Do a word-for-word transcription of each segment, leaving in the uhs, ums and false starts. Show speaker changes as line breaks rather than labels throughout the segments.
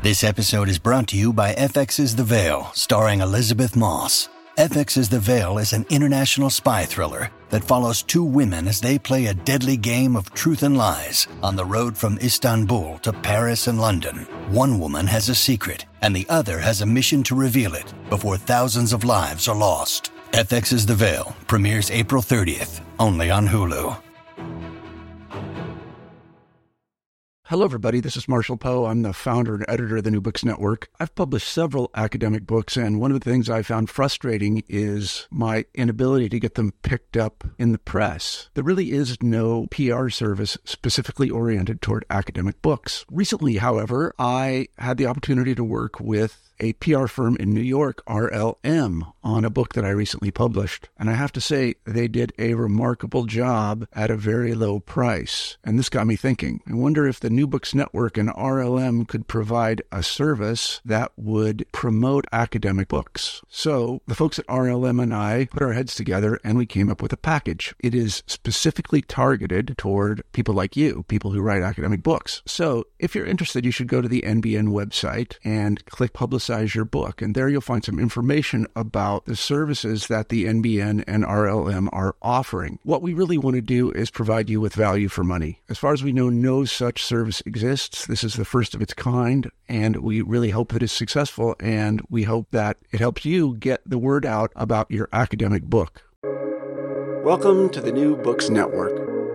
This episode is brought to you by F X's The Veil, starring Elizabeth Moss. F X's The Veil is an international spy thriller that follows two women as they play a deadly game of truth and lies on the road from Istanbul to Paris and London. One woman has a secret, and the other has a mission to reveal it before thousands of lives are lost. F X's The Veil premieres April thirtieth, only on Hulu.
Hello, everybody. This is Marshall Poe. I'm the founder and editor of the New Books Network. I've published several academic books, and one of the things I found frustrating is my inability to get them picked up in the press. There really is no P R service specifically oriented toward academic books. Recently, however, I had the opportunity to work with a P R firm in New York, R L M, on a book that I recently published. And I have to say, they did a remarkable job at a very low price. And this got me thinking. I wonder if the New Books Network and R L M could provide a service that would promote academic books. So the folks at R L M and I put our heads together and we came up with a package. It is specifically targeted toward people like you, people who write academic books. So if you're interested, you should go to the N B N website and click Publicize your book. And there you'll find some information about the services that the N B N and R L M are offering. What we really want to do is provide you with value for money. As far as we know, no such service exists. This is the first of its kind, and we really hope it is successful, and we hope that it helps you get the word out about your academic book. Welcome to the New Books Network.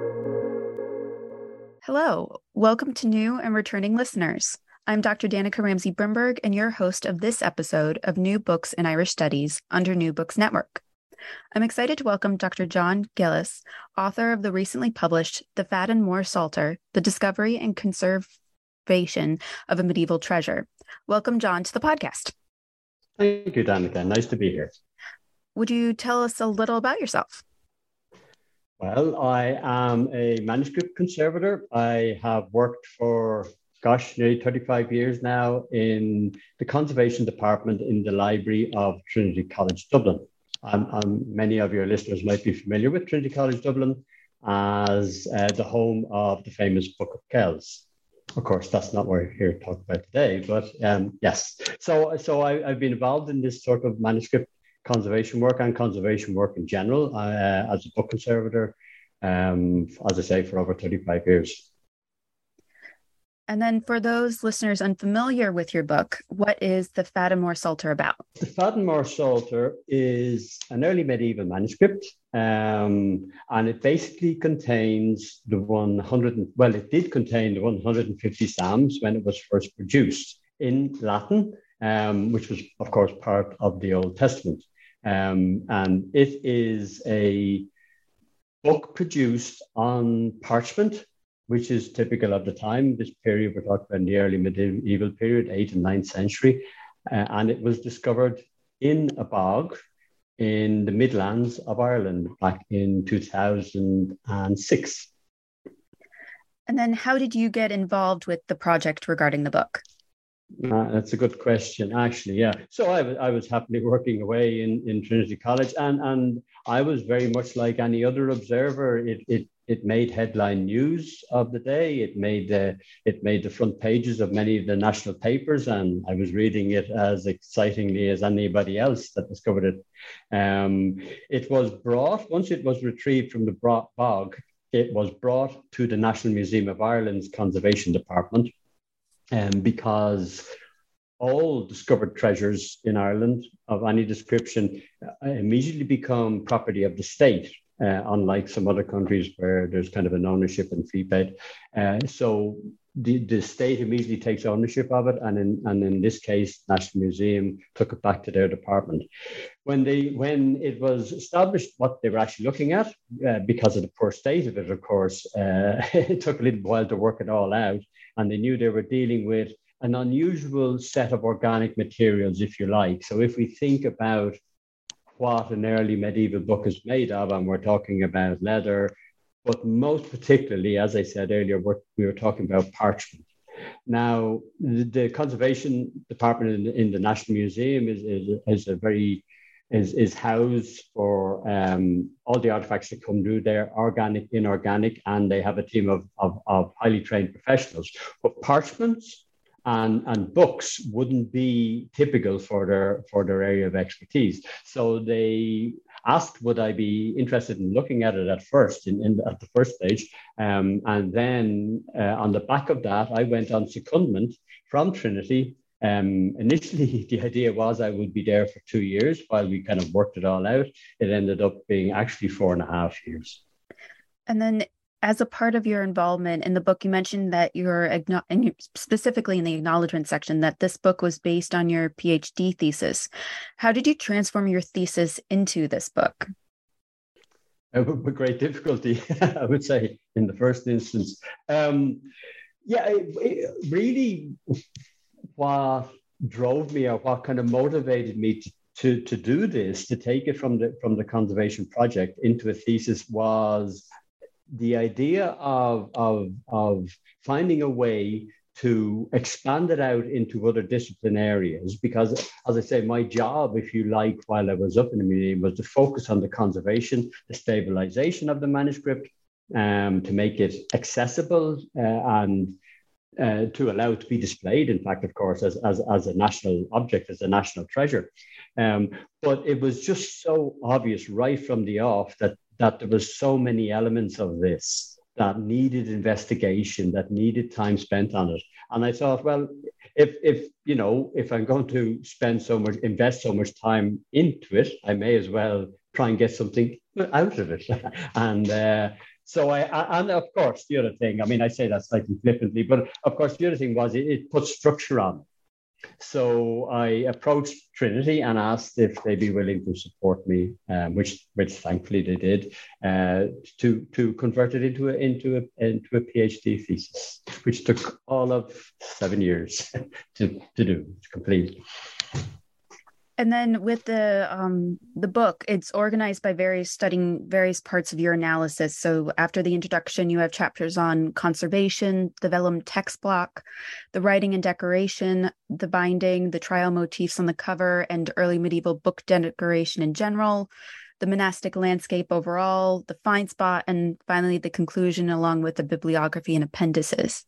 Hello. Welcome to new and returning listeners. I'm Doctor Danica Ramsey Brimberg, and your host of this episode of New Books in Irish Studies under New Books Network. I'm excited to welcome Doctor John Gillis, author of the recently published The Fadden More Psalter, The Discovery and Conservation of a Medieval Treasure. Welcome, John, to the podcast.
Thank you, Danica. Nice to be here.
Would you tell us a little about yourself?
Well, I am a manuscript conservator. I have worked for gosh, nearly thirty-five years now in the conservation department in the library of Trinity College Dublin. Um, um, many of your listeners might be familiar with Trinity College Dublin as uh, the home of the famous Book of Kells. Of course, that's not what we're here to talk about today, but um, yes. So, so I, I've been involved in this sort of manuscript conservation work and conservation work in general uh, as a book conservator, um, as I say, for over thirty-five years.
And then for those listeners unfamiliar with your book, what is the Fadden More Psalter about?
The Fadden More Psalter is an early medieval manuscript, um, and it basically contains the one hundred, well, it did contain the one hundred fifty Psalms when it was first produced in Latin, um, which was, of course, part of the Old Testament. Um, and it is a book produced on parchment, which is typical of the time. This period, we're talking about in the early medieval period, eighth and ninth century. Uh, and it was discovered in a bog in the Midlands of Ireland back in two thousand six.
And then how did you get involved with the project regarding the book?
Uh, that's a good question, actually, yeah. So I was, I was happily working away in, in Trinity College, and, and I was very much like any other observer. It, it It made headline news of the day. It made the it made the front pages of many of the national papers, and I was reading it as excitingly as anybody else that discovered it. Um, it was brought, once it was retrieved from the bog, it was brought to the National Museum of Ireland's Conservation Department, um, because all discovered treasures in Ireland of any description uh, immediately become property of the state. Uh, unlike some other countries where there's kind of an ownership and fee paid. Uh, so the, the state immediately takes ownership of it. And in, and in this case, National Museum took it back to their department. When they when it was established what they were actually looking at, uh, because of the poor state of it, of course, uh, it took a little while to work it all out. And they knew they were dealing with an unusual set of organic materials, if you like. So if we think about what an early medieval book is made of, and we're talking about leather, but most particularly, as I said earlier, we're, we were talking about parchment. Now, the, the conservation department in the, in the National Museum is, is, is a very is, is housed for um, all the artifacts that come through there, organic, inorganic, and they have a team of, of, of highly trained professionals. But parchments and, and books wouldn't be typical for their for their area of expertise. So they asked, would I be interested in looking at it at first, in, in at the first stage, um, and then uh, on the back of that, I went on secondment from Trinity. Um, initially, the idea was I would be there for two years while we kind of worked it all out. It ended up being actually four and a half years.
And then, as a part of your involvement in the book, you mentioned that you're, and specifically in the acknowledgement section, that this book was based on your PhD thesis. How did you transform your thesis into this book?
Uh, with great difficulty, I would say, in the first instance. Um, yeah, it, it really, what drove me or what kind of motivated me to, to, to do this, to take it from the from the conservation project into a thesis, was the idea of, of, of finding a way to expand it out into other discipline areas. Because, as I say, my job, if you like, while I was up in the museum, was to focus on the conservation, the stabilization of the manuscript, um, to make it accessible uh, and uh, to allow it to be displayed, in fact, of course, as, as, as a national object, as a national treasure. Um, but it was just so obvious right from the off that that there was so many elements of this that needed investigation, that needed time spent on it. And I thought, well, if, if you know, if I'm going to spend so much, invest so much time into it, I may as well try and get something out of it. and uh, so I, I, and of course, the other thing, I mean, I say that slightly flippantly, but of course, the other thing was it, it put structure on it. So I approached Trinity and asked if they'd be willing to support me, um, which which thankfully they did, uh, to to convert it into a into a into a PhD thesis, which took all of seven years to, to do, to complete.
And then with the um, the book, it's organized by various studying various parts of your analysis. So after the introduction, you have chapters on conservation, the vellum text block, the writing and decoration, the binding, the trial motifs on the cover, and early medieval book decoration in general, the monastic landscape overall, the find spot, and finally the conclusion along with the bibliography and appendices.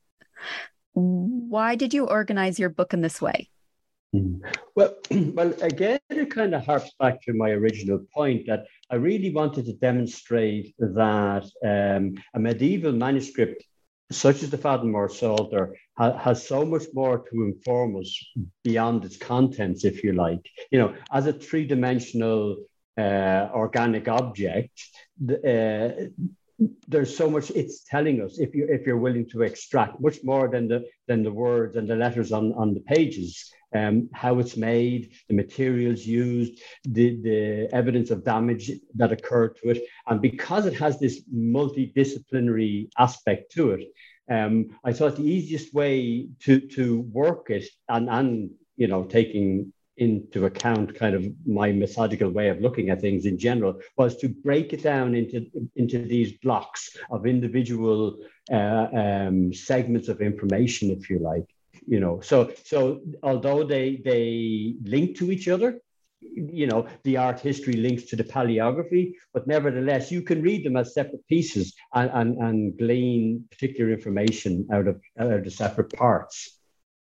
Why did you organize your book in this way?
Well, well, again, it kind of harps back to my original point that I really wanted to demonstrate that um, a medieval manuscript, such as the Fadden Psalter, ha- has so much more to inform us beyond its contents, if you like. You know, as a three-dimensional uh, organic object, the, uh, there's so much it's telling us if you if you're willing to extract much more than the than the words and the letters on, on the pages. Um, how it's made, the materials used, the, the evidence of damage that occurred to it. And because it has this multidisciplinary aspect to it, um, I thought the easiest way to, to work it and, and, you know, taking into account kind of my methodical way of looking at things in general was to break it down into, into these blocks of individual uh, um, segments of information, if you like. You know, so so although they they link to each other, you know, the art history links to the paleography, but nevertheless, you can read them as separate pieces and, and, and glean particular information out of, out of the separate parts.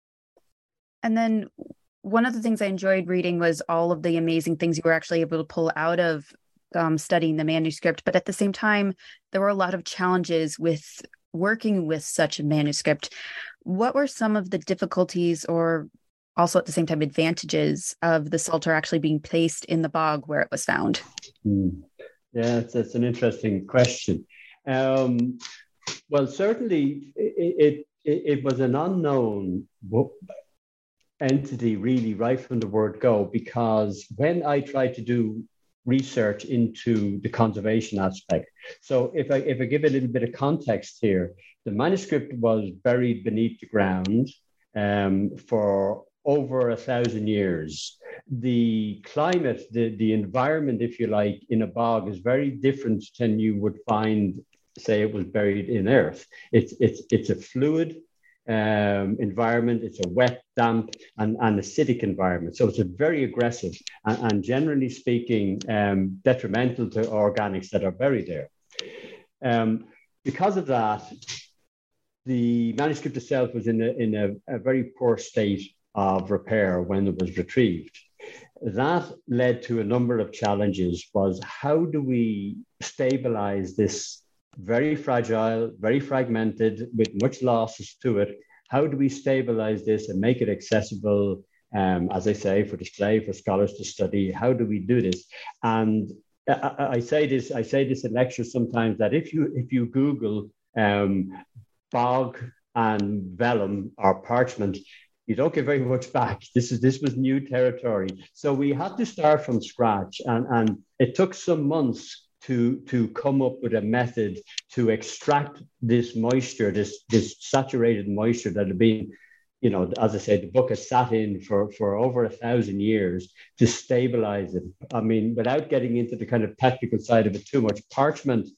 And then one of the things I enjoyed reading was all of the amazing things you were actually able to pull out of um, studying the manuscript. But at the same time, there were a lot of challenges with working with such a manuscript. What were some of the difficulties or also at the same time advantages of the Psalter actually being placed in the bog where it was found?
Mm. Yeah, that's, that's an interesting question. Um, well, certainly it, it, it was an unknown entity really right from the word go, because when I tried to do research into the conservation aspect. So if I if I give a little bit of context here, the manuscript was buried beneath the ground um, for over a thousand years. The climate, the, the environment, if you like, in a bog is very different than you would find, say, it was buried in earth. It's it's it's a fluid Um, environment. It's a wet, damp, and, and acidic environment. So it's a very aggressive and, and generally speaking, um, detrimental to organics that are buried there. Um, because of that, the manuscript itself was in a, in a, a very poor state of repair when it was retrieved. That led to a number of challenges. Was how do we stabilize this very fragile, very fragmented, with much losses to it? How do we stabilize this and make it accessible, um, as I say, for display, for scholars to study? How do we do this? And I, I say this, I say this in lectures sometimes, that if you if you Google um, bog and vellum or parchment, you don't get very much back. This is this was new territory. So we had to start from scratch, and, and it took some months to, to come up with a method to extract this moisture, this, this saturated moisture that had been, you know, as I said, the book has sat in for, for over a thousand years, to stabilize it. I mean, without getting into the kind of technical side of it too much, parchment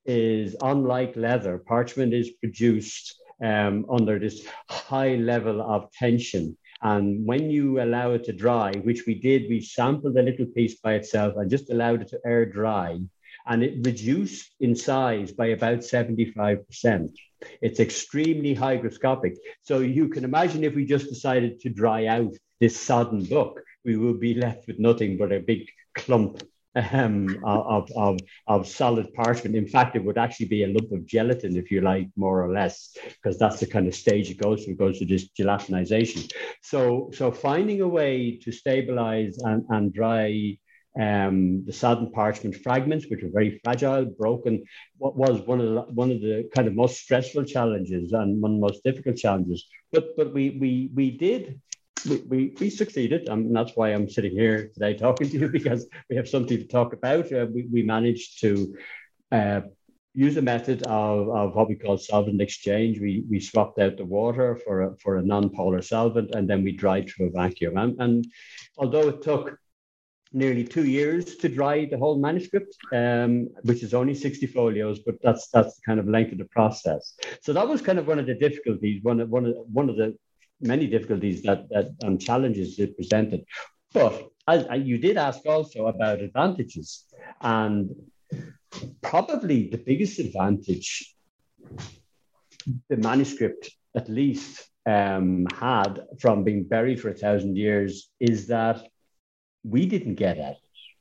is unlike leather. Parchment is produced Um, under this high level of tension. And when you allow it to dry, which we did, we sampled a little piece by itself and just allowed it to air dry, and it reduced in size by about seventy-five percent. It's extremely hygroscopic. So you can imagine if we just decided to dry out this sodden book, we would be left with nothing but a big clump Um, of, of, of solid parchment. In fact, it would actually be a lump of gelatin, if you like, more or less, because that's the kind of stage it goes through. It goes to this gelatinization. So, so finding a way to stabilize and, and dry um, the sodden parchment fragments, which are very fragile, broken, what was one of the, one of the kind of most stressful challenges and one of the most difficult challenges. But but we we we did. We, we, we succeeded, and that's why I'm sitting here today talking to you, because we have something to talk about. Uh, we, we managed to uh, use a method of, of what we call solvent exchange. We, we swapped out the water for a, for a non-polar solvent, and then we dried through a vacuum. And, and although it took nearly two years to dry the whole manuscript, um, which is only sixty folios, but that's that's the kind of length of the process. So that was kind of one of the difficulties, one of, one of, one of the many difficulties that, that and challenges it presented. But as, as you did ask also about advantages, and probably the biggest advantage the manuscript at least um, had from being buried for a thousand years is that we didn't get at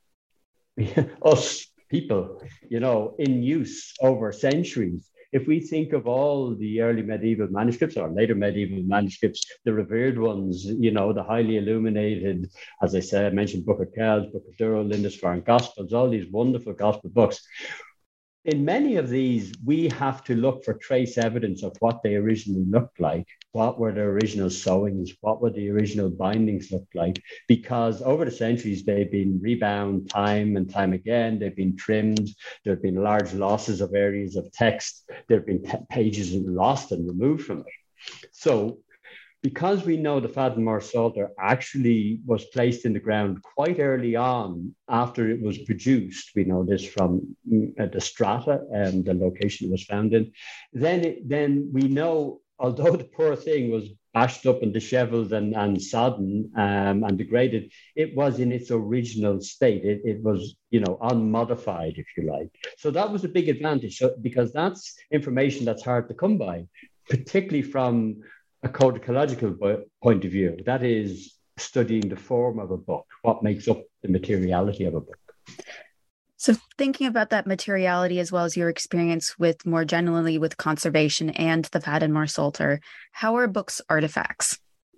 it. Us people, you know, in use over centuries. If we think of all the early medieval manuscripts or later medieval manuscripts, the revered ones, you know, the highly illuminated, as I said, I mentioned Book of Kells, Book of Durrow, Lindisfarne Gospels, all these wonderful gospel books. In many of these, we have to look for trace evidence of what they originally looked like. What were the original sewings? What were the original bindings look like? Because over the centuries, they've been rebound time and time again. They've been trimmed. There have been large losses of areas of text. There have been pages lost and removed from it. So because we know the Fadden More Psalter actually was placed in the ground quite early on after it was produced, we know this from uh, the strata and the location it was found in, then, it, then we know, although the poor thing was bashed up and disheveled and, and sodden um, and degraded, it was in its original state. It, it was, you know, unmodified, if you like. So that was a big advantage, so, because that's information that's hard to come by, particularly from a codicological point of view. That is studying the form of a book, what makes up the materiality of a book.
So thinking about that materiality as well as your experience with more generally with conservation and the Fadden More Psalter, how are books artifacts?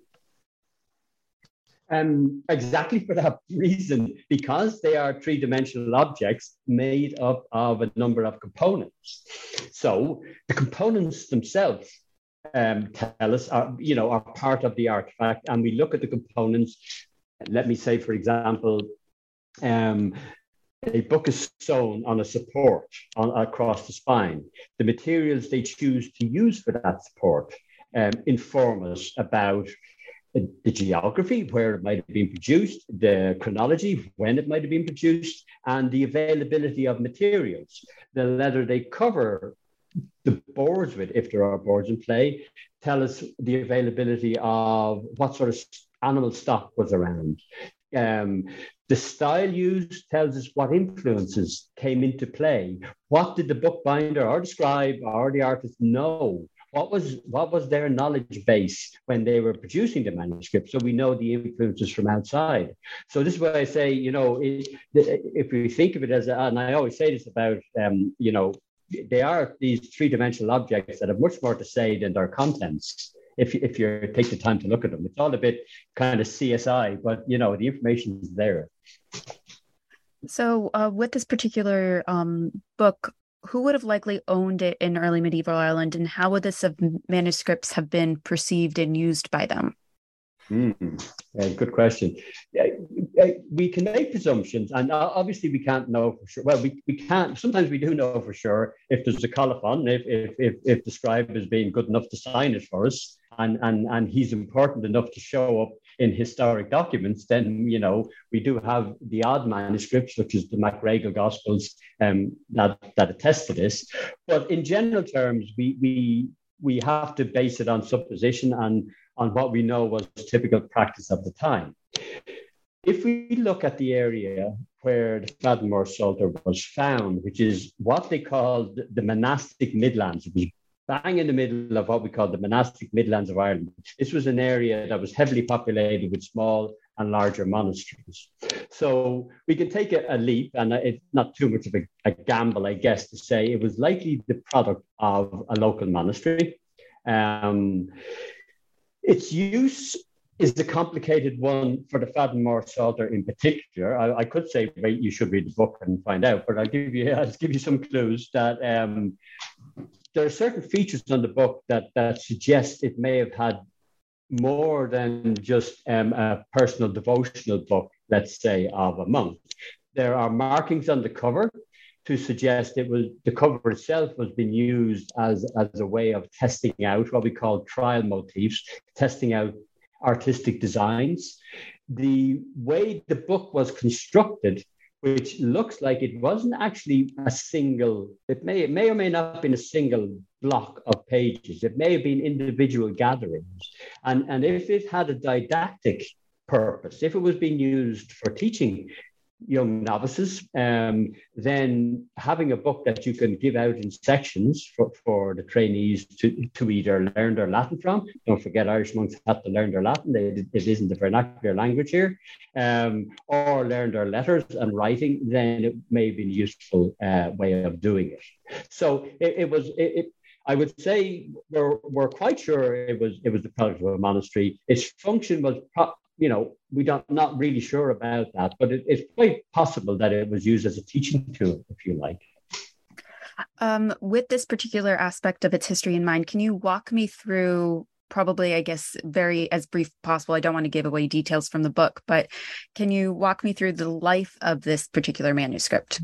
Um, exactly for that reason, because they are three-dimensional objects made up of a number of components. So the components themselves um, tell us, are, you know, are part of the artifact, and we look at the components. Let me say, for example, um, a book is sewn on a support on, across the spine. The materials they choose to use for that support um, inform us about the geography, where it might have been produced, the chronology, when it might have been produced, and the availability of materials. The leather they cover the boards with, if there are boards in play, tell us the availability of what sort of animal stock was around. Um, the style used tells us what influences came into play. What did the bookbinder or the scribe or the artist know what was what was their knowledge base when they were producing the manuscript, so we know the influences from outside. So this is why I say, you know, it, if we think of it as, a, and I always say this about, um, you know, they are these three-dimensional objects that have much more to say than their contents. If if you take the time to look at them, it's all a bit kind of C S I, but you know, the information is there.
So uh, with this particular um, book, who would have likely owned it in early medieval Ireland, and how would this have, manuscripts have been perceived and used by them?
Mm, uh, good question. Uh, uh, we can make presumptions, and obviously we can't know for sure. Well, we, we can't, sometimes we do know for sure if there's a colophon, if, if, if, if the scribe is being good enough to sign it for us, and, and, and he's important enough to show up in historic documents, then, you know, we do have the odd manuscripts, which is the MacRagal Gospels, um, that, that attest to this. But in general terms, we, we, we have to base it on supposition and on what we know was typical practice of the time. If we look at the area where the Faddenmore Psalter was found, which is what they called the monastic Midlands, it was bang in the middle of what we call the monastic Midlands of Ireland. This was an area that was heavily populated with small and larger monasteries. So we can take a, a leap, and it's not too much of a, a gamble, I guess, to say it was likely the product of a local monastery. Um, its use is a complicated one for the Faddenmore Psalter in particular. I, I could say, wait, you should read the book and find out, but I'll give you, I'll give you some clues that um, there are certain features on the book that, that suggest it may have had more than just um, a personal devotional book, let's say, of a monk. There are markings on the cover to suggest it was, the cover itself was being used as, as a way of testing out what we call trial motifs, testing out artistic designs. The way the book was constructed, which looks like it wasn't actually a single, it may, it may or may not have been a single block of pages. It may have been individual gatherings. And, and if it had a didactic purpose, if it was being used for teaching young novices, um, then having a book that you can give out in sections for, for the trainees to, to either learn their Latin from. Don't forget, Irish monks have to learn their Latin. They, it isn't the vernacular language here. Um, or learn their letters and writing, then it may be a useful uh, way of doing it. So it, it was, it, it, I would say we're, we're quite sure it was, it was the product of a monastery. Its function was pro- You know, we don't not really sure about that, but it, it's quite possible that it was used as a teaching tool, if you like.
Um, with this particular aspect of its history in mind, can you walk me through, probably, I guess, very as brief possible? I don't want to give away details from the book, but can you walk me through the life of this particular manuscript?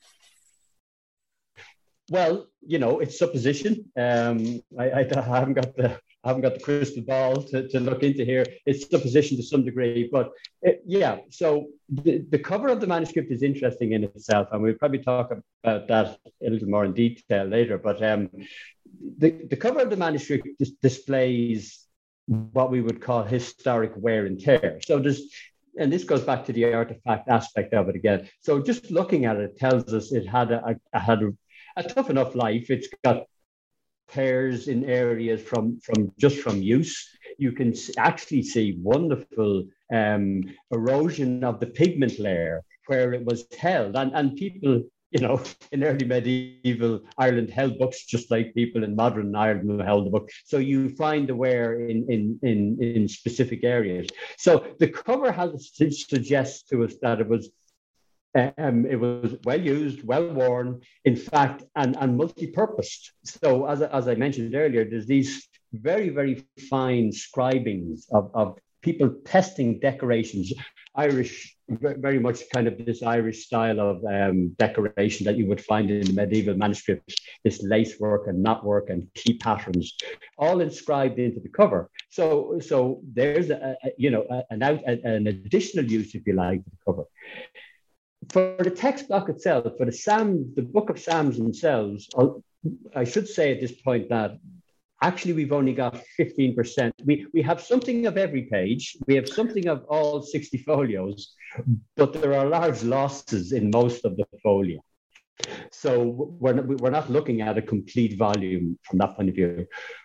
Well, you know, it's supposition. Um, I, I, I haven't got the I haven't got the crystal ball to, to look into here. It's supposition to some degree, but it, yeah. So the, the cover of the manuscript is interesting in itself, and we'll probably talk about that a little more in detail later. But um, the, the cover of the manuscript dis- displays what we would call historic wear and tear. So there's, and this goes back to the artifact aspect of it again. So just looking at it tells us it had a, a had a, a tough enough life. It's got tears in areas from, from just from use. You can actually see wonderful um, erosion of the pigment layer where it was held. And, and people, you know, in early medieval Ireland held books just like people in modern Ireland held the book. So you find the wear in, in, in, in specific areas. So the cover has suggests to us that it was Um, it was well used, well worn, in fact, and, and multi-purposed. So as, as I mentioned earlier, there's these very, very fine scribings of, of people testing decorations, Irish, very much kind of this Irish style of um, decoration that you would find in the medieval manuscripts, this lace work and knot work and key patterns, all inscribed into the cover. So, so there's a, a you know a, an, out, a, an additional use, if you like, to the cover. For the text block itself, for the Psalm, the Book of Psalms themselves, I should say at this point that actually we've only got fifteen percent. We, we have something of every page. We have something of all sixty folios, but there are large losses in most of the folio. So we're not, we're not looking at a complete volume from that point of view.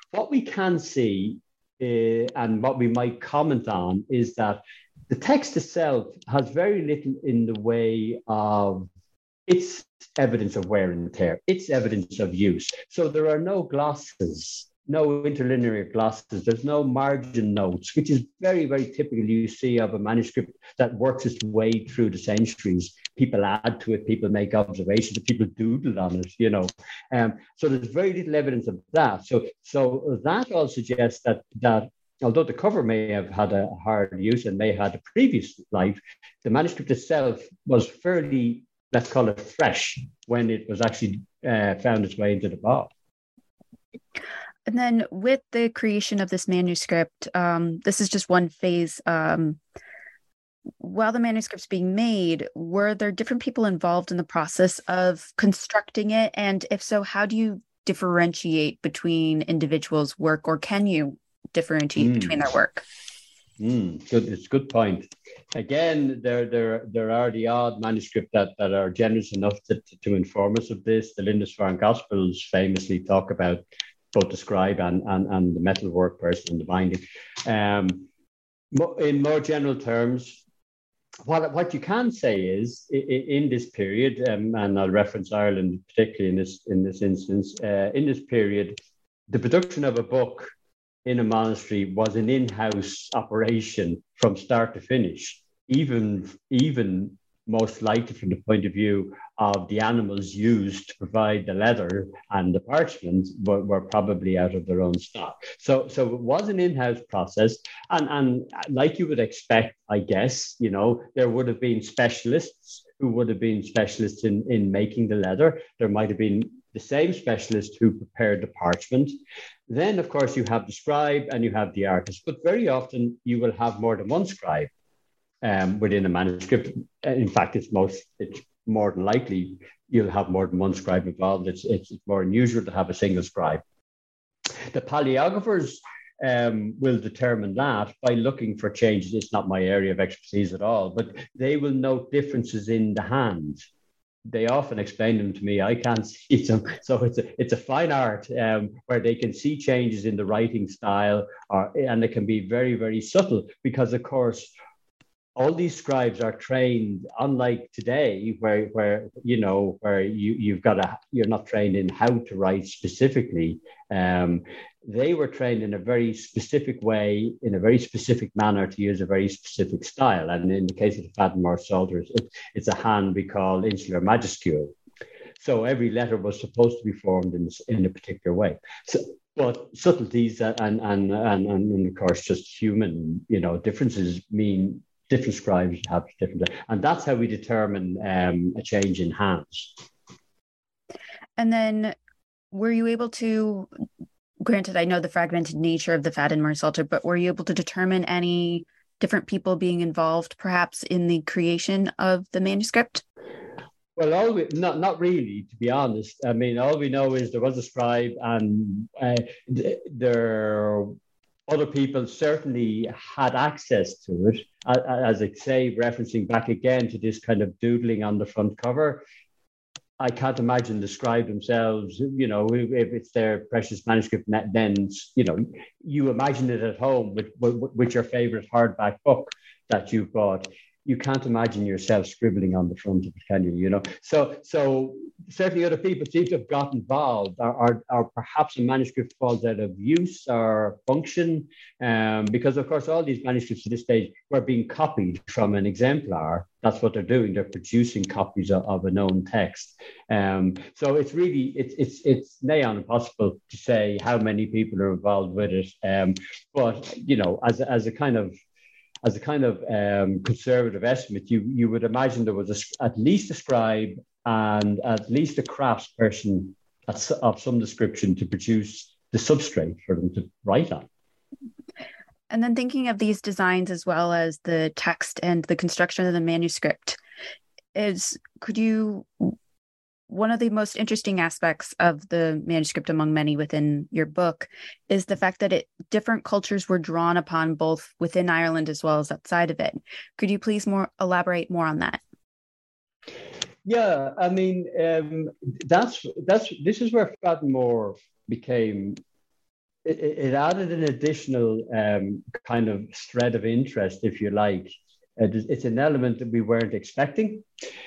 what we can see uh, and what we might comment on is that the text itself has very little in the way of its evidence of wear and tear, its evidence of use. So there are no glosses, no interlinear glosses, there's no margin notes, which is very, very typical you see of a manuscript that works its way through the centuries. People add to it, people make observations, people doodle on it, you know. Um, so there's very little evidence of that. So, so that all suggests that, that although the cover may have had a hard use and may have had a previous life, the manuscript itself was fairly, let's call it fresh, when it was actually uh, found its way into the vault.
And then with the creation of this manuscript, um, this is just one phase. Um, while the manuscript's being made, were there different people involved in the process of constructing it? And if so, how do you differentiate between individuals' work, or can you differentiate mm. between their work?
Mm, good. It's a good point. Again, there, there, there are the odd manuscripts that, that are generous enough to, to, to inform us of this. The Lindisfarne Gospels famously talk about both the scribe and, and, and the metalwork person and the binding. Um, in more general terms, what, what you can say is, in, in this period, um, and I'll reference Ireland particularly in this, in this instance, uh, in this period, the production of a book in a monastery was an in-house operation from start to finish, even, even most likely from the point of view of the animals used to provide the leather and the parchment were, were probably out of their own stock. So, so it was an in-house process. And, and like you would expect, I guess, you know, there would have been specialists who would have been specialists in, in making the leather. There might have been the same specialist who prepared the parchment. Then, of course, you have the scribe and you have the artist, but very often you will have more than one scribe um, within a manuscript. In fact, it's most, it's more than likely you'll have more than one scribe involved. It's, it's more unusual to have a single scribe. The paleographers um, will determine that by looking for changes. It's not my area of expertise at all, but they will note differences in the hand. They often explain them to me. I can't see them. So it's a, it's a fine art um, where they can see changes in the writing style, or, and it can be very, very subtle because, of course, all these scribes are trained, unlike today, where, where you know, where you, you've got a, you're not trained in how to write specifically. Um, they were trained in a very specific way, in a very specific manner, to use a very specific style. And in the case of the Fadden-More Psalters, it, it's a hand we call insular majuscule. So every letter was supposed to be formed in, in a particular way. So, but subtleties and, and, and, and, and, of course, just human, you know, differences mean different scribes have different, and that's how we determine um, a change in hands.
And then were you able to, granted, I know the fragmented nature of the Fadden-More Psalter, but were you able to determine any different people being involved perhaps in the creation of the manuscript?
Well, all we, not not really, to be honest. I mean, all we know is there was a scribe, and uh, th- there other people certainly had access to it. As I say, referencing back again to this kind of doodling on the front cover, I can't imagine the scribe themselves, you know, if it's their precious manuscript, then, you know, you imagine it at home with, with, with your favorite hardback book that you've bought. You can't imagine yourself scribbling on the front of it, can you? You know, so so certainly other people seem to have got involved, or, or, or perhaps a manuscript falls out of use or function, um, because of course all these manuscripts at this stage were being copied from an exemplar. That's what they're doing. They're producing copies of, of a known text. Um, so it's really it's it's it's nigh on impossible to say how many people are involved with it. Um, but you know, as as a kind of As a kind of um, conservative estimate, you, you would imagine there was a, at least a scribe and at least a craftsperson of some description to produce the substrate for them to write on.
And then thinking of these designs as well as the text and the construction of the manuscript, is could you... One of the most interesting aspects of the manuscript among many within your book is the fact that it different cultures were drawn upon both within Ireland as well as outside of it. Could you please more elaborate more on that?
Yeah, I mean, um, that's that's this is where Fadden-More became it, it added an additional um, kind of thread of interest, if you like. Uh, it's an element that we weren't expecting.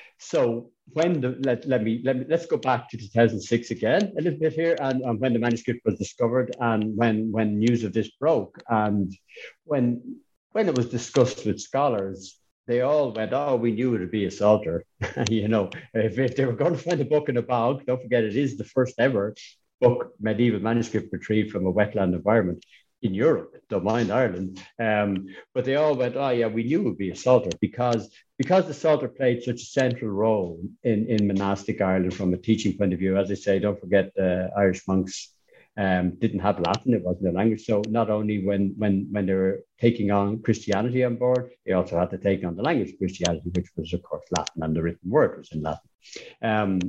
So when the let, let me let me let's go back to two thousand six again a little bit here, and, and when the manuscript was discovered, and when when news of this broke, and when when it was discussed with scholars, they all went, "Oh, we knew it would be a Psalter." You know, if, if they were going to find a book in a bog, don't forget it is the first ever book medieval manuscript retrieved from a wetland environment in Europe, don't mind Ireland. Um, but they all went, oh yeah, we knew it would be a Psalter because, because the Psalter played such a central role in, in monastic Ireland from a teaching point of view. As I say, don't forget uh, Irish monks um, didn't have Latin, it wasn't their language. So not only when, when, when they were taking on Christianity on board, they also had to take on the language of Christianity, which was of course Latin, and the written word was in Latin. Um,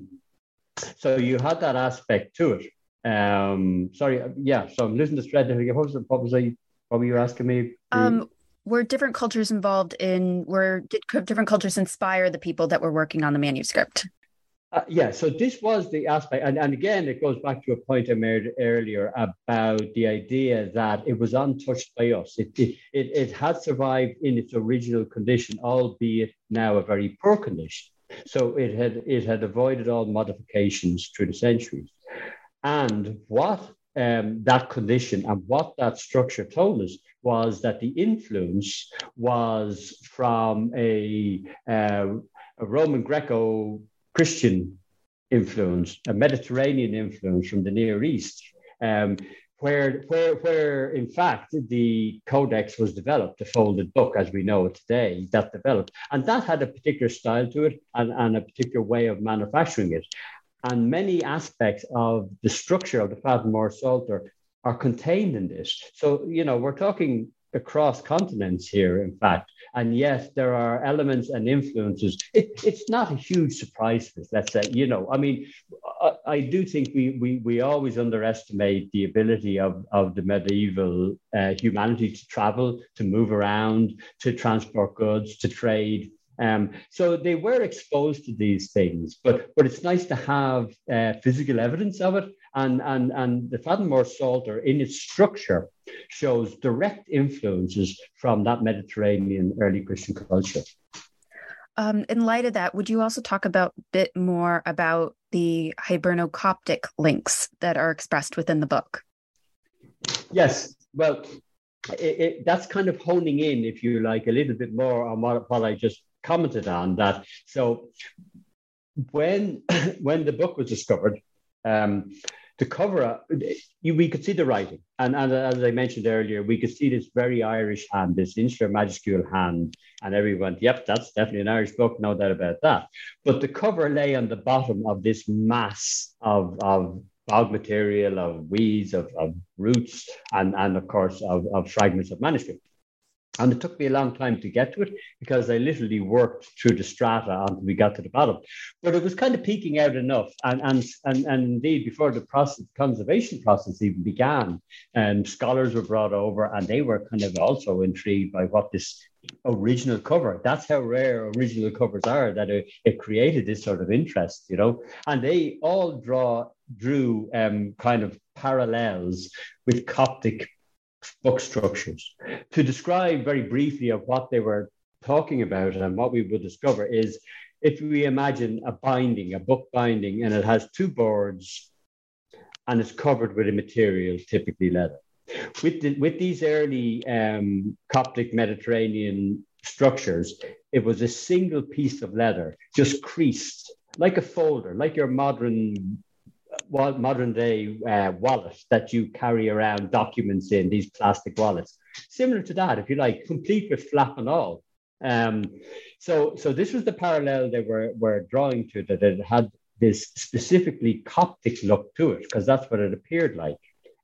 so you had that aspect to it. Um, sorry, yeah. So I'm losing the thread. What was, what was I? What were you asking me?
Um, were different cultures involved in? Were did different cultures inspire the people that were working on the manuscript?
Uh, yeah. So this was the aspect, and, and again, it goes back to a point I made earlier about the idea that it was untouched by us. It it it, it had survived in its original condition, albeit now a very poor condition. So it had it had avoided all modifications through the centuries. And what um, that condition and what that structure told us was that the influence was from a, uh, a Roman Greco-Christian influence, a Mediterranean influence from the Near East, um, where, where, where in fact the Codex was developed, the folded book as we know it today, that developed. And that had a particular style to it and, and a particular way of manufacturing it. And many aspects of the structure of the Fadenmore Psalter are contained in this. So, you know, we're talking across continents here, in fact, and yes, there are elements and influences. It, it's not a huge surprise to us, let's say, you know, I mean, I, I do think we, we, we always underestimate the ability of, of the medieval uh, humanity to travel, to move around, to transport goods, to trade. Um, so they were exposed to these things, but but it's nice to have uh, physical evidence of it. And, and, and the Fadenmore Psalter in its structure shows direct influences from that Mediterranean early Christian culture.
Um, in light of that, would you also talk about a bit more about the Hiberno-Coptic links that are expressed within the book?
Yes, well, it, it, that's kind of honing in, if you like, a little bit more on what, what I just commented on that. So when when the book was discovered, um, the cover, you, we could see the writing. And, and as I mentioned earlier, we could see this very Irish hand, this insular majuscule hand. And everyone went, yep, that's definitely an Irish book, no doubt about that. But the cover lay on the bottom of this mass of, of bog material, of weeds, of, of roots, and, and of course, of, of fragments of manuscript. And it took me a long time to get to it because I literally worked through the strata until we got to the bottom. But it was kind of peeking out enough. And, and, and, and indeed, before the process, conservation process even began, um, scholars were brought over and they were kind of also intrigued by what this original cover, that's how rare original covers are, that it, it created this sort of interest, you know. And they all draw drew um, kind of parallels with Coptic book structures. To describe very briefly of what they were talking about and what we would discover is if we imagine a binding, a book binding, and it has two boards and it's covered with a material, typically leather. With, the, with these early um, Coptic Mediterranean structures, it was a single piece of leather, just creased, like a folder, like your modern modern day uh, wallet that you carry around documents in, these plastic wallets. Similar to that, if you like, complete with flap and all. Um, so, so this was the parallel they were, were drawing to, that it had this specifically Coptic look to it, because that's what it appeared like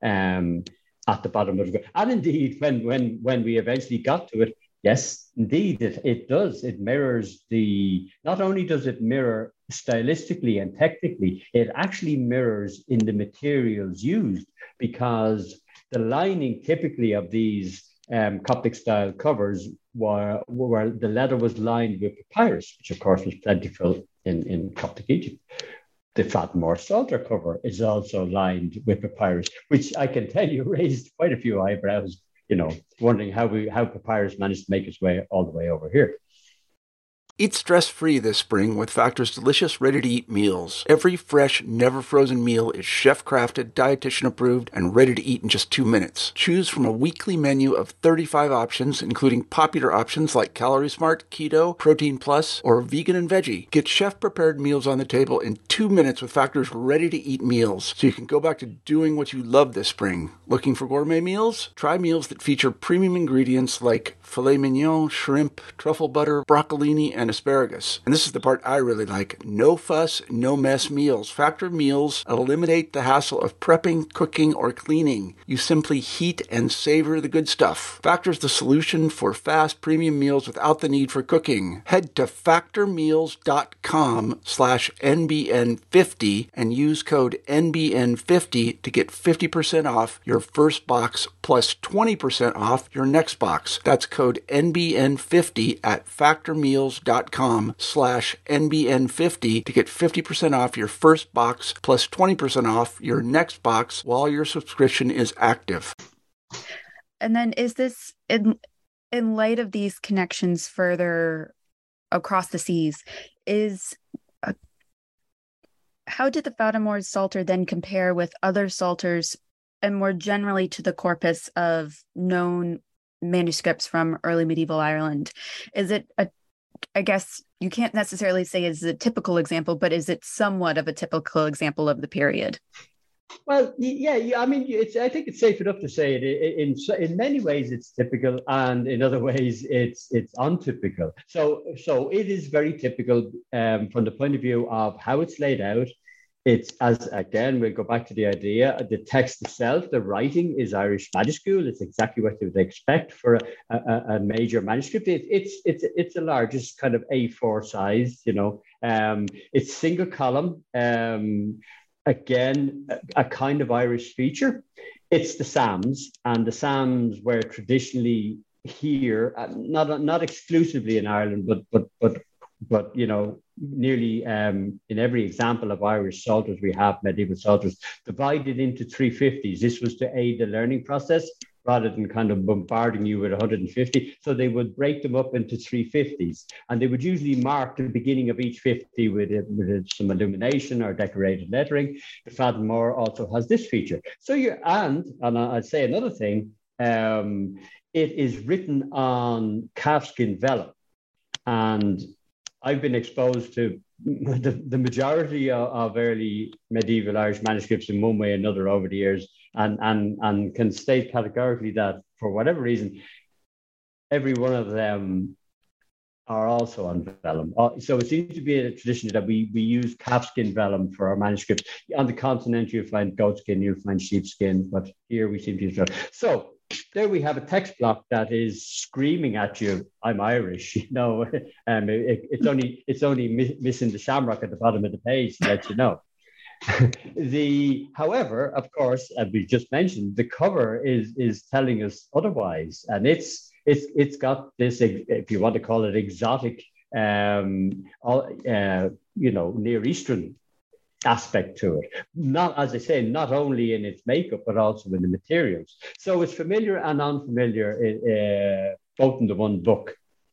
um, at the bottom of the... And indeed, when, when, when we eventually got to it, yes, indeed, it, it does. It mirrors the... Not only does it mirror stylistically and technically, it actually mirrors in the materials used, because the lining typically of these um, Coptic style covers were, were the leather was lined with papyrus, which of course was plentiful in, in Coptic Egypt. the Fatmore Psalter cover is also lined with papyrus, which I can tell you raised quite a few eyebrows, you know, wondering how we how papyrus managed to make its way all the way over here.
Eat stress-free this spring with Factor's delicious, ready-to-eat meals. Every fresh, never-frozen meal is chef-crafted, dietitian-approved, and ready to eat in just two minutes. Choose from a weekly menu of thirty-five options, including popular options like Calorie Smart, Keto, Protein Plus, or Vegan and Veggie. Get chef-prepared meals on the table in two minutes with Factor's ready-to-eat meals, so you can go back to doing what you love this spring. Looking for gourmet meals? Try meals that feature premium ingredients like filet mignon, shrimp, truffle butter, broccolini, and asparagus. And this is the part I really like. No fuss, no mess meals. Factor meals eliminate the hassle of prepping, cooking, or cleaning. You simply heat and savor the good stuff. Factor's the solution for fast premium meals without the need for cooking. Head to factormeals.com slash NBN50 and use code N B N fifty to get fifty percent off your first box plus twenty percent off your next box. That's code N B N fifty at factormeals.com slash N B N fifty to get fifty percent off your first box plus twenty percent off your next box while your subscription is active.
And then is this, in, in light of these connections further across the seas, is uh, how did the Fatmore Psalter then compare with other psalters and more generally to the corpus of known manuscripts from early medieval Ireland? Is it a I guess you can't necessarily say it's a typical example, but is it somewhat of a typical example of the period?
Well, yeah, yeah. I mean, it's. I think it's safe enough to say it. In in many ways, it's typical, and in other ways, it's it's untypical. So so it is very typical um, from the point of view of how it's laid out. It's, as again, we'll go back to the idea, the text itself, the writing is Irish majuscule. It's exactly what you would expect for a, a, a major manuscript. It, it's it's it's the largest kind of A four size, you know. Um, it's single column. Um, again, a, a kind of Irish feature. It's the Psalms, and the Psalms were traditionally here, not not exclusively in Ireland, but but but but you know, nearly um, in every example of Irish psalters we have, medieval psalters, divided into three fifties. This was to aid the learning process rather than kind of bombarding you with one hundred fifty. So they would break them up into three fifties, and they would usually mark the beginning of each fifty with, it, with it, some illumination or decorated lettering. The Fatmore also has this feature. So you and and I'd say another thing, um, it is written on calfskin vellum, and I've been exposed to the, the majority of, of early medieval Irish manuscripts in one way or another over the years, and, and, and can state categorically that for whatever reason, every one of them are also on vellum. So it seems to be a tradition that we, we use calfskin vellum for our manuscripts. On the continent, you'll find goatskin, you'll find sheepskin, but here we seem to use vellum. So there we have a text block that is screaming at you, I'm Irish, you know. Um, it, it's only it's only mi- missing the shamrock at the bottom of the page to let you know. the However, of course, as we just mentioned, the cover is is telling us otherwise, and it's it's it's got this, if you want to call it, exotic, um, uh, you know, Near Eastern aspect to it. Not, as I say, not only in its makeup, but also in the materials. So it's familiar and unfamiliar, uh, both in the one book.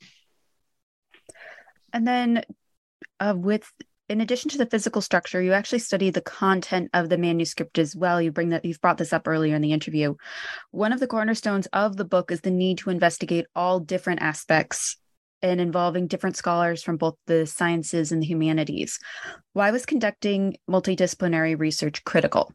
And then uh, with, in addition to the physical structure, you actually study the content of the manuscript as well. You bring that, you've brought this up earlier in the interview. One of the cornerstones of the book is the need to investigate all different aspects and involving different scholars from both the sciences and the humanities. Why was conducting multidisciplinary research critical?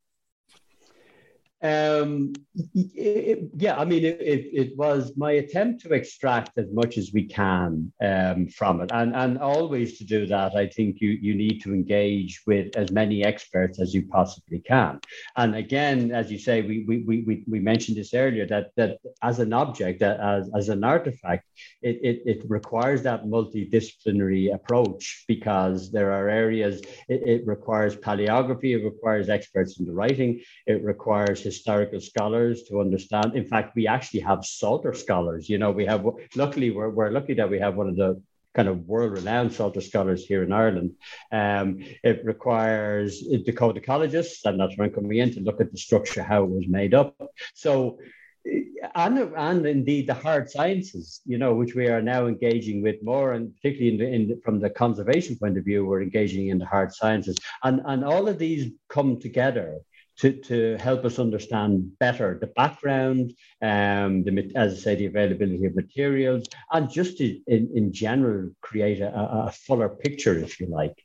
Um, it, yeah, I mean, it, it, it was my attempt to extract as much as we can um, from it. And, and always to do that, I think you, you need to engage with as many experts as you possibly can. And again, as you say, we, we, we, we mentioned this earlier, that, that as an object, as, as an artifact, it, it, it requires that multidisciplinary approach, because there are areas, it, it requires paleography, it requires experts in the writing, it requires historical scholars to understand. In fact, we actually have Psalter scholars. You know, we have, luckily, we're, we're lucky that we have one of the kind of world-renowned Psalter scholars here in Ireland. Um, it requires decodicologists, and that's where I'm coming in, to look at the structure, how it was made up. So, and, and indeed the hard sciences, you know, which we are now engaging with more, and particularly in the, in the, from the conservation point of view, we're engaging in the hard sciences. And, and all of these come together to, to help us understand better the background, um, the, as I say, the availability of materials, and just to, in, in general, create a, a fuller picture, if you like.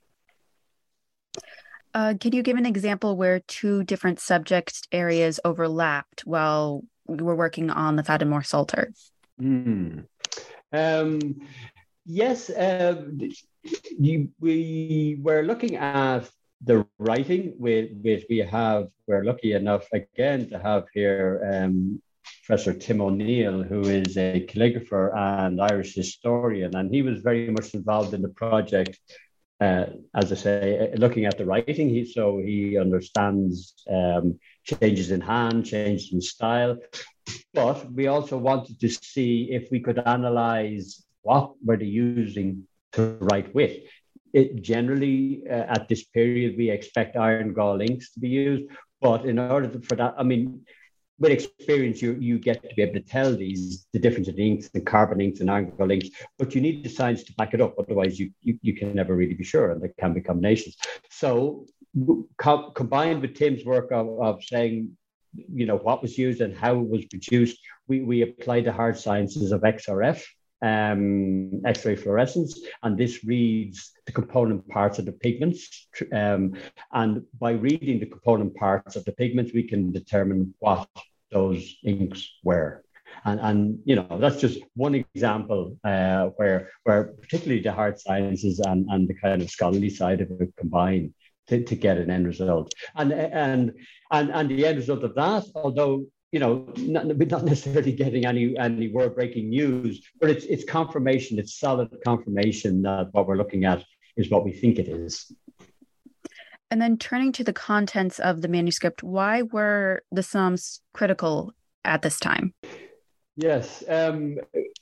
Uh, can you give an example where two different subject areas overlapped while we were working on the Fadden Psalter?
Mm. Um, yes, uh, you, we were looking at the writing. With, with we have, we're lucky enough again to have here um, Professor Tim O'Neill, who is a calligrapher and Irish historian, and he was very much involved in the project. Uh, as I say, looking at the writing, he so he understands um, changes in hand, changes in style. But we also wanted to see if we could analyze what were they using to write with. It generally, uh, at this period, we expect iron gall inks to be used. But in order to, for that, I mean, with experience, you you get to be able to tell these the difference in inks and carbon inks and iron gall inks, but you need the science to back it up. Otherwise, you you, you can never really be sure, and there can be combinations. So, co- combined with Tim's work of, of saying, you know, what was used and how it was produced, we we applied the hard sciences of X R F, um, X-ray fluorescence, and this reads the component parts of the pigments. Um, and by reading the component parts of the pigments, we can determine what those inks were. And, and you know, that's just one example uh, where, where particularly the hard sciences and, and the kind of scholarly side of it combine to, to get an end result. And, and, and, and the end result of that, although, you know, not, not necessarily getting any, any word-breaking news, but it's, it's confirmation, it's solid confirmation that what we're looking at is what we think it is.
And then turning to the contents of the manuscript, why were the Psalms critical at this time?
Yes. Um,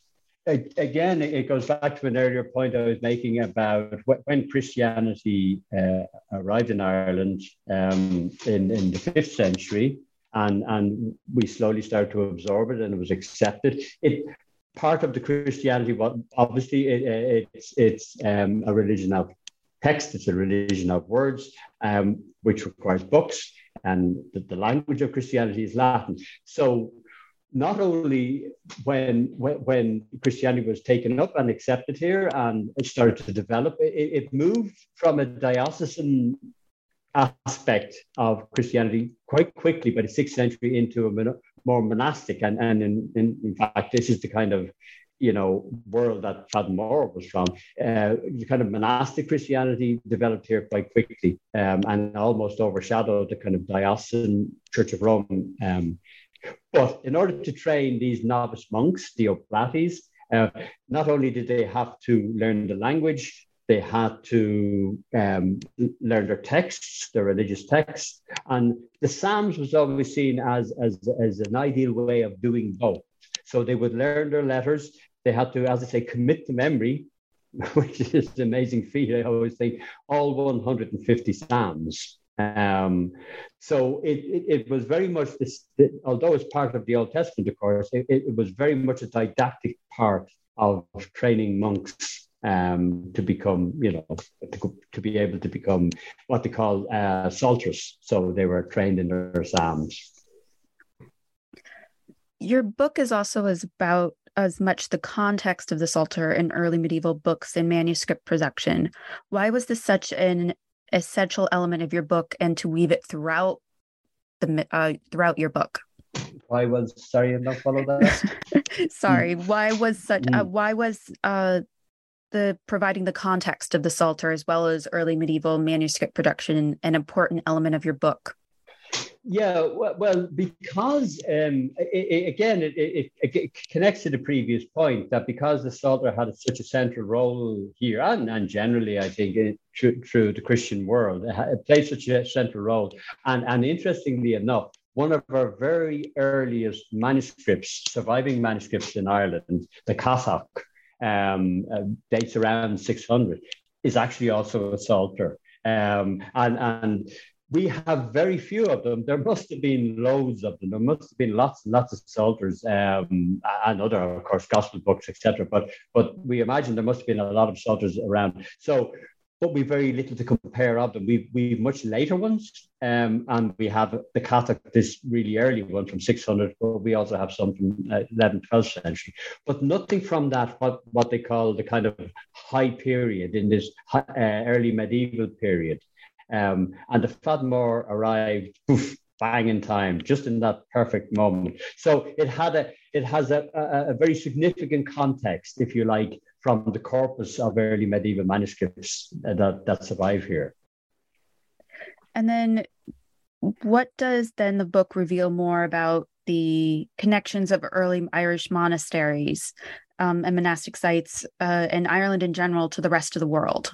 again, it goes back to an earlier point I was making about when Christianity uh, arrived in Ireland um, in, in the fifth century, and, and we slowly started to absorb it and it was accepted. It part of the Christianity, well, obviously, it, it's, it's um, a religion of text, it's a religion of words, um, which requires books, and the, the language of Christianity is Latin. So not only when, when when Christianity was taken up and accepted here and it started to develop, it, it moved from a diocesan aspect of Christianity quite quickly by the sixth century into a more monastic. And, and in, in, in fact, this is the kind of, you know, world that Fadden was from. Uh, the kind of monastic Christianity developed here quite quickly um, and almost overshadowed the kind of diocesan Church of Rome. Um, but in order to train these novice monks, the oblates, uh, not only did they have to learn the language, they had to um, learn their texts, their religious texts. And the Psalms was always seen as, as, as an ideal way of doing both. So they would learn their letters. They had to, as I say, commit to memory, which is an amazing feat. I always think all one hundred fifty Psalms. Um, so it, it, it was very much this, it, although it's part of the Old Testament, of course, it, it was very much a didactic part of training monks um, to become, you know, to, to be able to become what they call uh, psalters. So they were trained in their Psalms.
Your book is also as about as much the context of the Psalter in early medieval books and manuscript production. Why was this such an essential element of your book, and to weave it throughout the uh, throughout your book?
Why was sorry, I don't follow that.
sorry, why was such? Uh, why was uh, the providing the context of the Psalter as well as early medieval manuscript production an important element of your book?
Yeah, well, because um, it, it, again, it, it, it connects to the previous point that because the Psalter had such a central role here, and, and generally, I think, it, through, through the Christian world, it played such a central role. And, and interestingly enough, one of our very earliest manuscripts, surviving manuscripts in Ireland, the Cassock, um, uh, dates around six hundred, is actually also a psalter. Um, and, and we have very few of them. There must have been loads of them. There must have been lots and lots of psalters um, and other, of course, gospel books, et cetera. But but we imagine there must have been a lot of psalters around. So, but we've very little to compare of them. We've we've much later ones, um, and we have the Catholic, this really early one from six hundred. But we also have some from uh, eleventh, twelfth century. But nothing from that what what they call the kind of high period in this uh, early medieval period. Um, and the Fadmore arrived, poof, bang in time, just in that perfect moment. So it had a, it has a, a, a very significant context, if you like, from the corpus of early medieval manuscripts that, that survive here.
And then what does then the book reveal more about the connections of early Irish monasteries um, and monastic sites uh, in Ireland in general to the rest of the world?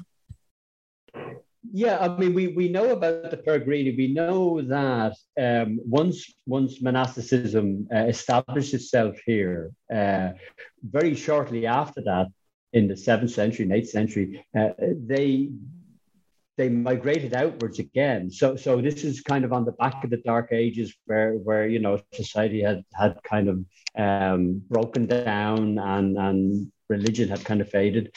Yeah, I mean, we, we know about the Peregrini. We know that um, once once monasticism uh, established itself here, uh, very shortly after that, in the seventh century and eighth century, uh, they they migrated outwards again. So so this is kind of on the back of the Dark Ages, where where you know society had had kind of um, broken down and and religion had kind of faded.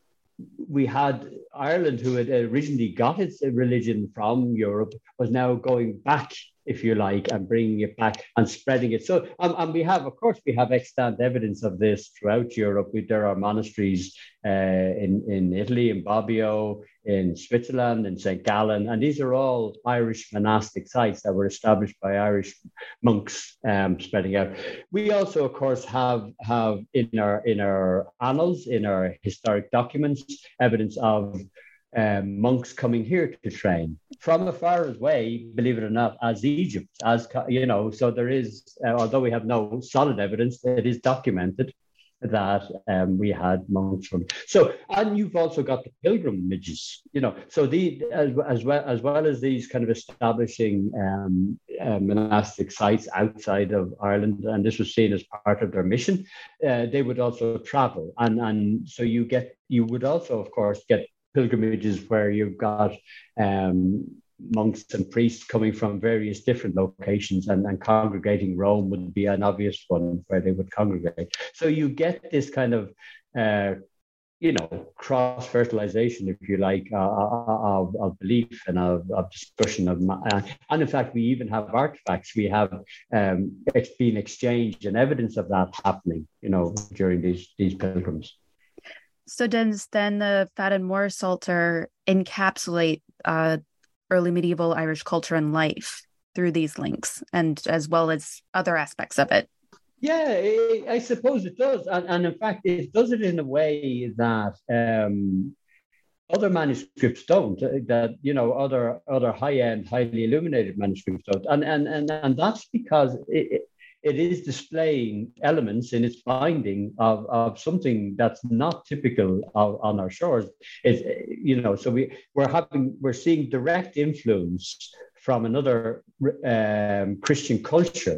We had Ireland, who had originally got its religion from Europe, was now going back, if you like, and bringing it back and spreading it. So, um, and we have, of course, we have extant evidence of this throughout Europe. We, there are monasteries uh, in, in Italy, in Bobbio, in Switzerland, in Saint Gallen, and these are all Irish monastic sites that were established by Irish monks um, spreading out. We also, of course, have have in our in our annals, in our historic documents, evidence of um, monks coming here to train from as far away, believe it or not, as Egypt, as you know. So there is, uh, although we have no solid evidence, it is documented that um, we had monks from. So, and you've also got the pilgrimages, you know. So the as, as well as well as these kind of establishing um, uh, monastic sites outside of Ireland, and this was seen as part of their mission. Uh, they would also travel, and and so you get you would also, of course, get pilgrimages where you've got um, monks and priests coming from various different locations, and, and congregating Rome would be an obvious one where they would congregate. So you get this kind of, uh, you know, cross-fertilization, if you like, uh, of, of belief and of, of discussion. of, uh, And in fact, we even have artifacts. We have um, it's been exchanged and evidence of that happening, you know, during these, these pilgrims.
So does then the Fadmore Psalter encapsulate uh, early medieval Irish culture and life through these links, and as well as other aspects of it?
Yeah, I suppose it does. And, and in fact, it does it in a way that um, other manuscripts don't, that, you know, other other high-end, highly illuminated manuscripts don't. And, and, and, and that's because it, it is displaying elements in its binding of, of something that's not typical of, on our shores. It's, you know, so we, we're having, we're seeing direct influence from another um, Christian culture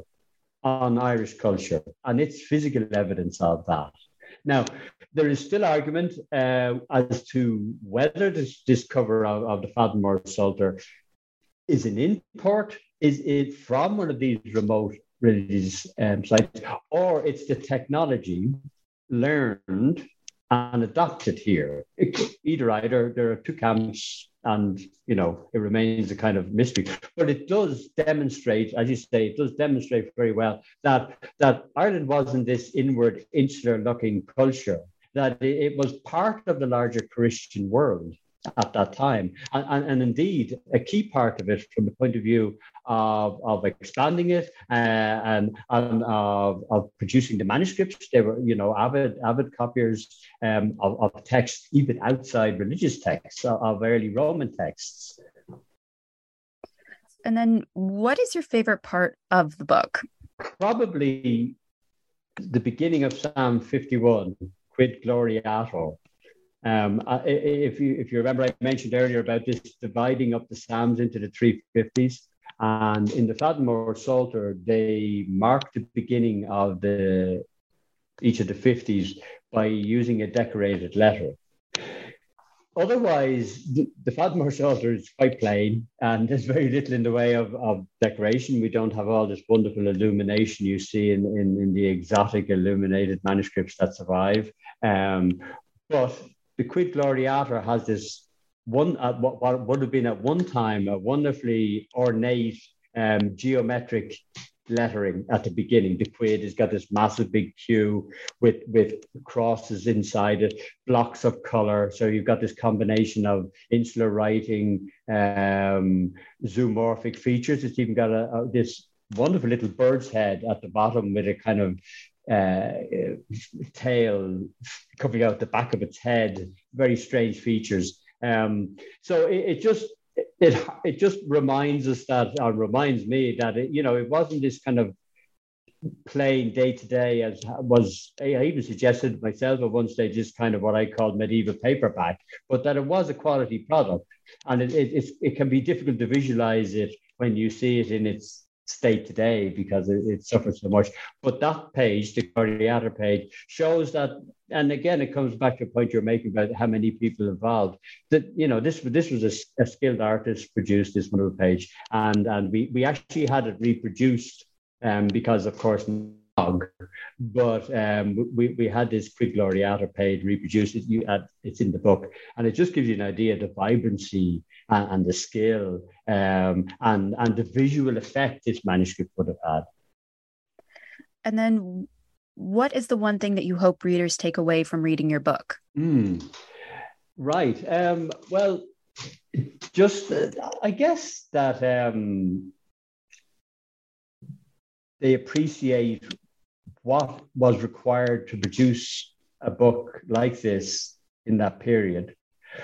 on Irish culture, and it's physical evidence of that. Now, there is still argument uh, as to whether this, this cover of, of the Fadmore Psalter is an import, is it from one of these remote religious um, sites, or it's the technology learned and adopted here. It, either either, there are two camps, and you know it remains a kind of mystery. But it does demonstrate, as you say, it does demonstrate very well that that Ireland wasn't this inward, insular-looking culture. That it, it was part of the larger Christian world at that time, and, and, and indeed a key part of it from the point of view of, of expanding it uh, and, and of, of producing the manuscripts. They were, you know, avid avid copiers um, of, of texts, even outside religious texts, of, of early Roman texts.
And then, what is your favorite part of the book?
Probably the beginning of Psalm fifty-one, Quid Gloriato. Um, if you if you remember, I mentioned earlier about this dividing up the Psalms into the three fifties, and in the Fadmore Psalter, they mark the beginning of the each of the fifties by using a decorated letter. Otherwise, the, the Fadimore Psalter is quite plain, and there's very little in the way of, of decoration. We don't have all this wonderful illumination you see in, in, in the exotic illuminated manuscripts that survive. Um, but the Quid Gloriator has this one, uh, what, what would have been at one time a wonderfully ornate um, geometric lettering at the beginning. The quid has got this massive big Q with with crosses inside it, blocks of color. So you've got this combination of insular writing, um, zoomorphic features. It's even got a, a, this wonderful little bird's head at the bottom with a kind of uh, tail coming out the back of its head. Very strange features. Um, so it, it just It it just reminds us that, or reminds me that, it, you know, it wasn't this kind of plain day to day, as was, I even suggested myself at one stage, this kind of what I called medieval paperback, but that it was a quality product. And it, it, it, it can be difficult to visualize it when you see it in its state today because it, it suffers so much. But that page, the Gloriator page, shows that, and again, it comes back to a point you're making about how many people involved, that, you know, this, this was a, a skilled artist produced this wonderful page. And, and we, we actually had it reproduced um, because, of course, but um, we, we had this Quid Gloriator page reproduced. It, you, uh, it's in the book, and it just gives you an idea of the vibrancy and, and the skill um, and, and the visual effect this manuscript would have had.
And then what is the one thing that you hope readers take away from reading your book?
Mm, right. Um, well, just, uh, I guess that um, they appreciate what was required to produce a book like this in that period,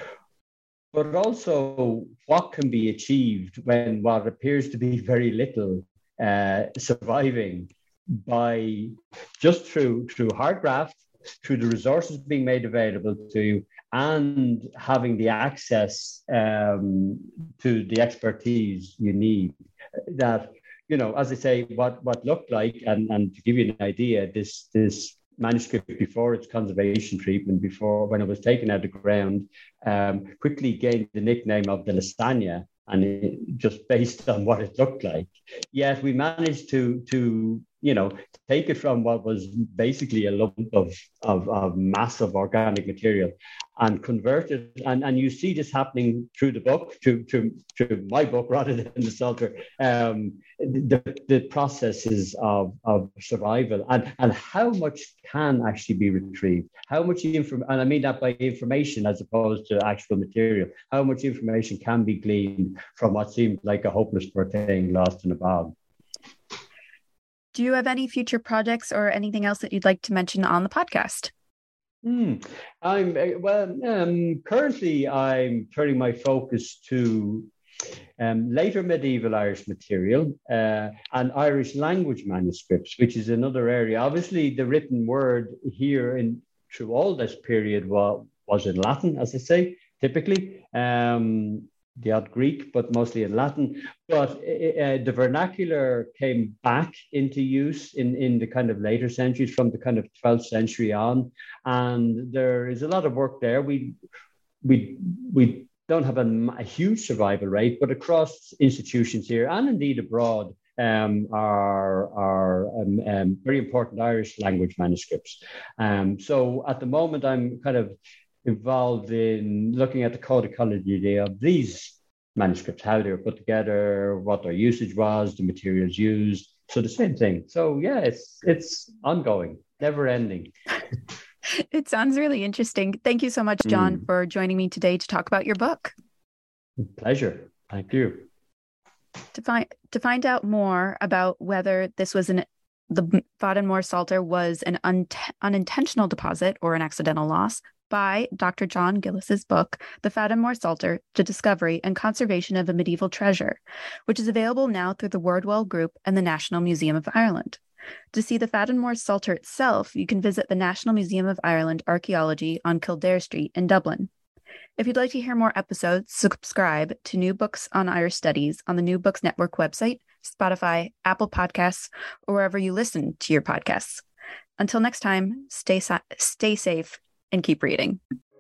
but also what can be achieved when what appears to be very little uh, surviving by just through through hard graft, through the resources being made available to you, and having the access um, to the expertise you need. That, you know, as I say, what what looked like, and, and to give you an idea, this this manuscript before its conservation treatment, before when it was taken out of the ground, um, quickly gained the nickname of the Lasagna, and it, just based on what it looked like. Yet we managed to to you know take it from what was basically a lump of of, of massive organic material and convert it. And, and you see this happening through the book, through, through, through my book rather than the Psalter, um, the, the processes of, of survival and, and how much can actually be retrieved, how much information, and I mean that by information as opposed to actual material, how much information can be gleaned from what seemed like a hopeless poor thing lost in a bog.
Do you have any future projects or anything else that you'd like to mention on the podcast?
Hmm. I'm well. Um, currently, I'm turning my focus to um, later medieval Irish material uh, and Irish language manuscripts, which is another area. Obviously, the written word here in through all this period was was in Latin, as I say, typically. Um, the odd Greek, but mostly in Latin. But uh, the vernacular came back into use in, in the kind of later centuries, from the kind of twelfth century on. And there is a lot of work there. We we we don't have a, a huge survival rate, but across institutions here and indeed abroad um, are, are um, um, very important Irish language manuscripts. Um, so at the moment, I'm kind of involved in looking at the codicology of these manuscripts, how they were put together, what their usage was, the materials used. So the same thing. So yeah, it's it's ongoing, never ending.
It sounds really interesting. Thank you so much, John, mm. for joining me today to talk about your book.
Pleasure. Thank you.
To find to find out more about whether this was an the Fadimore Psalter was an un- unintentional deposit or an accidental loss, by Doctor John Gillis's book, The Fadimore Psalter, The Discovery and Conservation of a Medieval Treasure, which is available now through the Wordwell Group and the National Museum of Ireland. To see the Fadimore Psalter itself, you can visit the National Museum of Ireland Archaeology on Kildare Street in Dublin. If you'd like to hear more episodes, subscribe to New Books on Irish Studies on the New Books Network website, Spotify, Apple Podcasts, or wherever you listen to your podcasts. Until next time, stay, stay safe and keep reading.